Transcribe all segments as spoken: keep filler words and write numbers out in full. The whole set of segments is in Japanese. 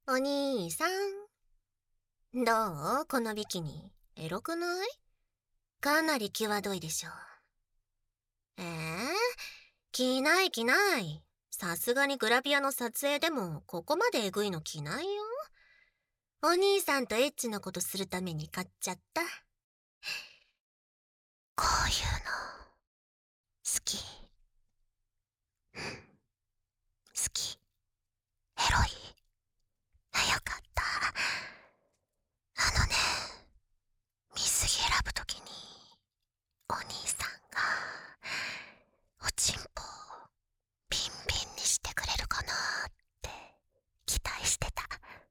お兄さん、どうこのビキニ。エロくない？かなり際どいでしょ。えー、着ない着ない。さすがにグラビアの撮影でもここまでエグいの着ないよ。お兄さんとエッチなことするために買っちゃった。こういうの、好き。うん、好き。エロい。あ、よかった。あのね、水着選ぶときに、お兄さんが、おちんぽをビンビンにしてくれるかなって期待してた。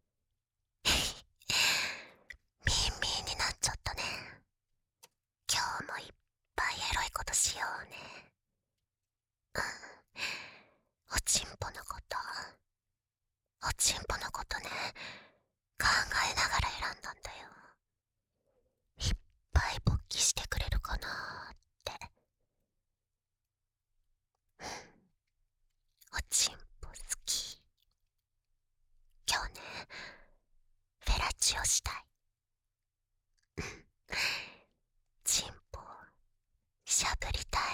ビンビンになっちゃったね。今日もいっぱいエロいことしようね。うん。おちんぽのこと、おちんぽのことね、考えながら選んだんだよ。いっぱい勃起してくれるかなって。うん。おちんぽ好き。今日ね、フェラチオしたい。うん。ちんぽしゃぶりたい。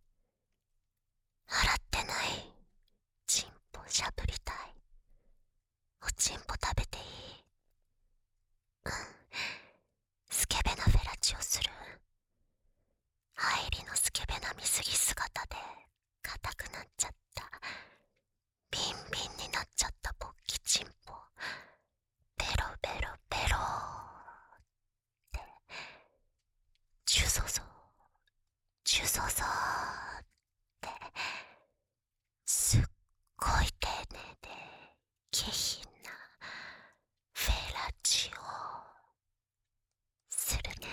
洗ってないちんぽしゃぶりたい。おちんぽ食べていい？うん。スケベなフェラチオする？入りのスケベな水着姿で硬くなっちゃった、ビンビンになっちゃった勃起ちんぽ、ベロベロベロってジュゾゾジュゾゾってすっごい丁寧で下品なフェラチオするね。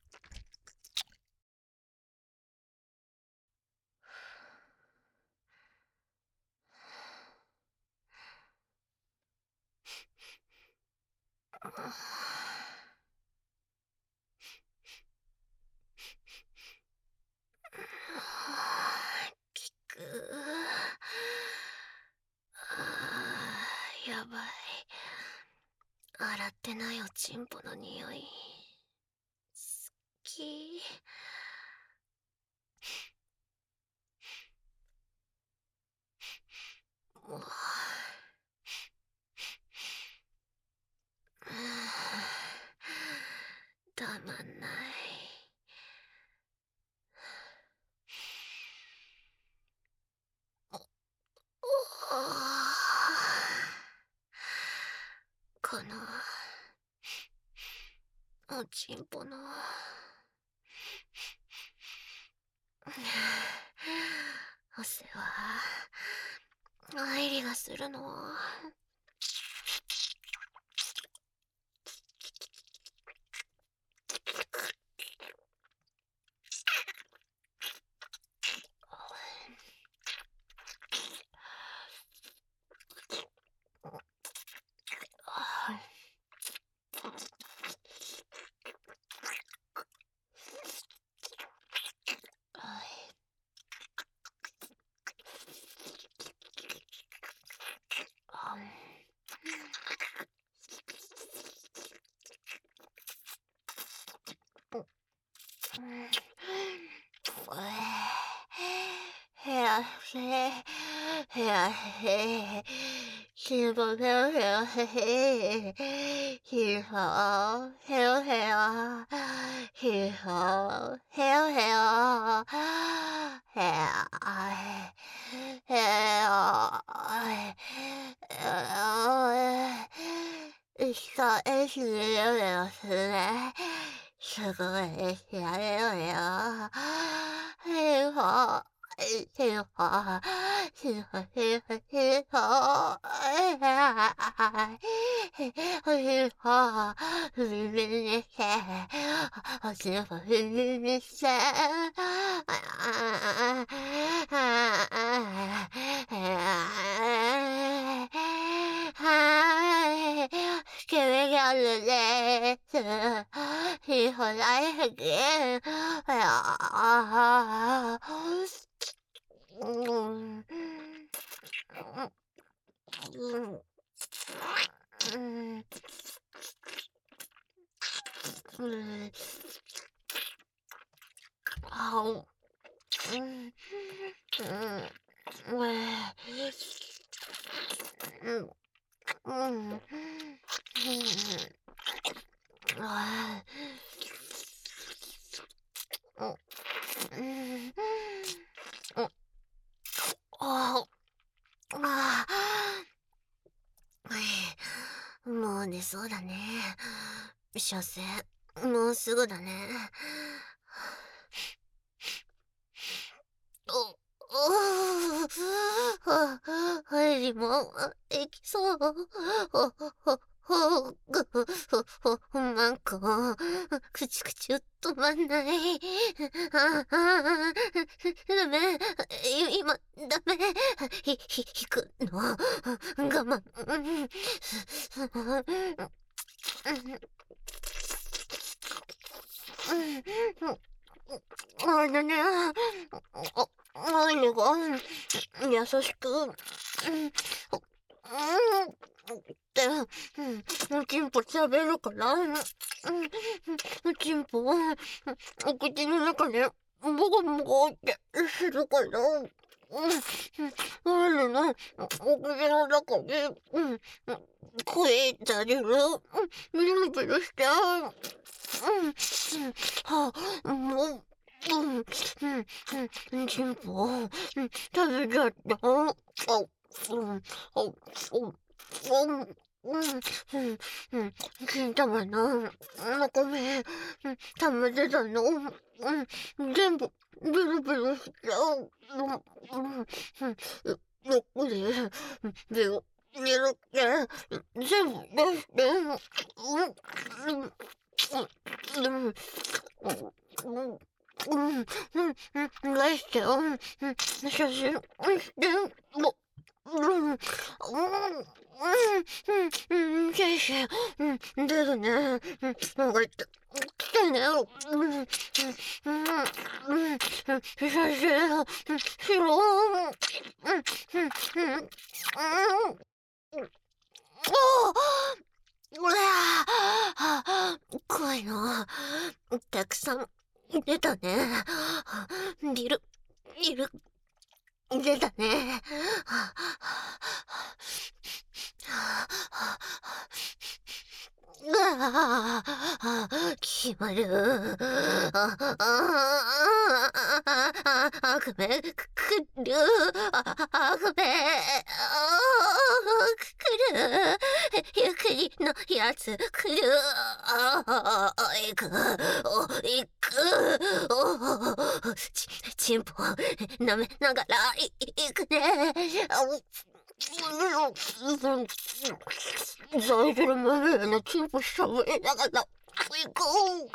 きくー。やばい。洗ってないおちんぽの匂い。好き。もう。たまんない。このおちんぽのお世話愛理がするの。へやへへやへしぼへよへよへひほへよへよひほへよへよへよへよしたえしれよよすね。すごいですやれよよ。へほへほへほへほへほへほふみみにせおしほふみみせはい、けめがあるです。ひほないへき。うん。うん。 うん、あお、うん、うん、うえ、うん、うん、うん、ああ、うん、うん、ああ、ああ、もう寝そうだね。所詮、もうすぐだね。おおああ、入りもできそう。ほほほぐほほまんこ、くちくちゅ止まんない。ああ、ダメ、い今、ダメ。ひ、ひ、引くの。我慢。うん。あのね、あ、あいのが、優しく、うん、うん、で、うん、チンポ食べるから、うん、チンポを、お口の中で、ボコボコってするから、うん、あるの、お口の中で、うん、食えたりる、ビルビルしちゃう。うん、うん、はあ、もう、うん、うん、うん、チンポ、うん、食べちゃった。あ、うん、あ、うん、うん、うん、うん、うん、金玉の中身、うん、溜めてたの、うん、全部、ビルビルしちゃう。うん、うん、うん、よっくり、ビル、ビルって、全部出して、うん、うん、うん、うん、うん、うん、うん、うん、出して、うん、うん、写真、うん、して、もう、うん、うん、うん、うん、うん、先生、うん、出るね、うん、なんか、来てね、うん、うん、うん、うん、先生、うん、しろ、うん、うん、うん、うん、おーうわあ、濃いの、たくさん出たね。ビル、ビル、出たね。うわあ、決まる。あ、あ、あ、あ、あくめ、く、くる。あ、あくめ、あ、くる。ゆっくりのやつ、くる。あ、あ、行く。お、行く。お、ち、ちんぽ、舐めながら、い、行くね。あ、咲いてる豆のチンポしゃべりながら、行こう。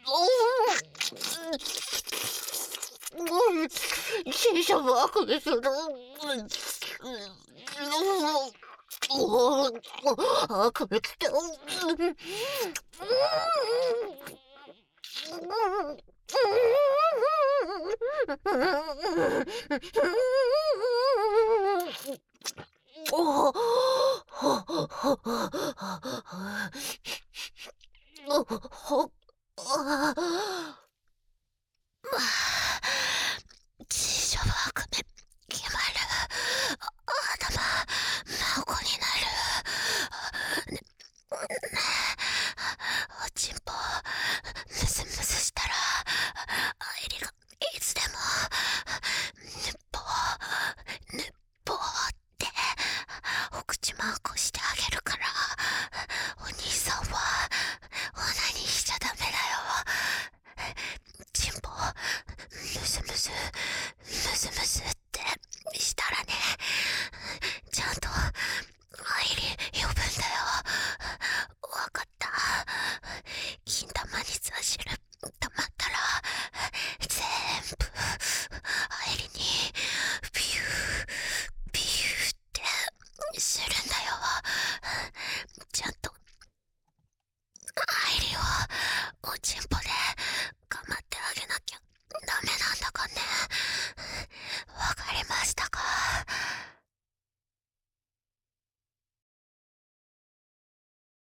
うん。小さくあくびする。おあくびきた。おお、ほ、ああ。